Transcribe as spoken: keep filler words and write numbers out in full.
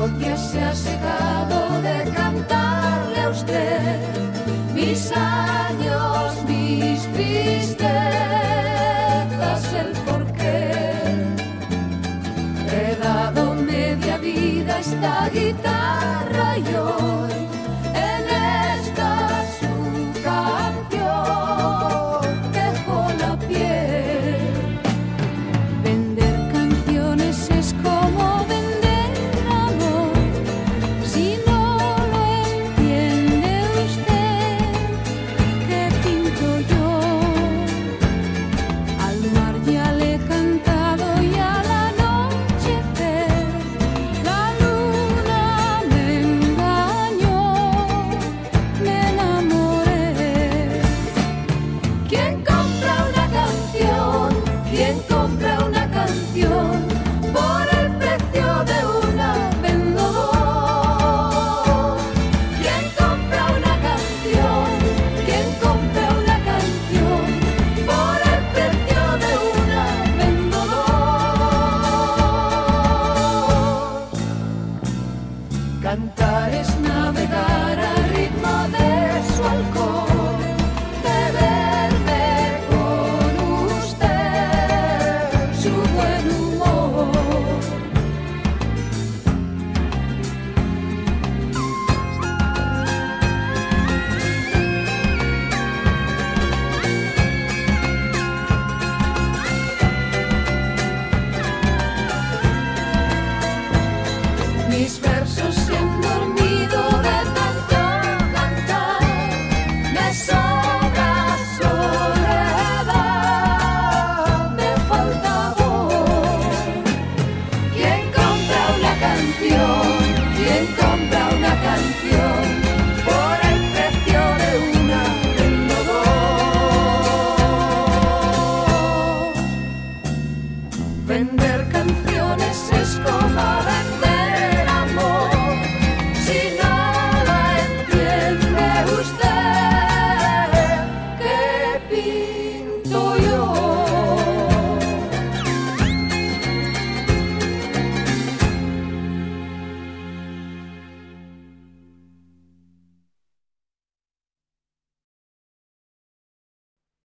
voz ya se ha secado de cantarle a usted mis años, mis tristezas, el porqué. He dado media vida a esta guitarra y hoy en esta su canción dejo la piel. Vender canciones es como vender amor, si no lo entiende usted, ¿qué pinto yo? Al mar ya le he cantado y al anochecer la luna me engañó, me enamoré. ¿Quién compra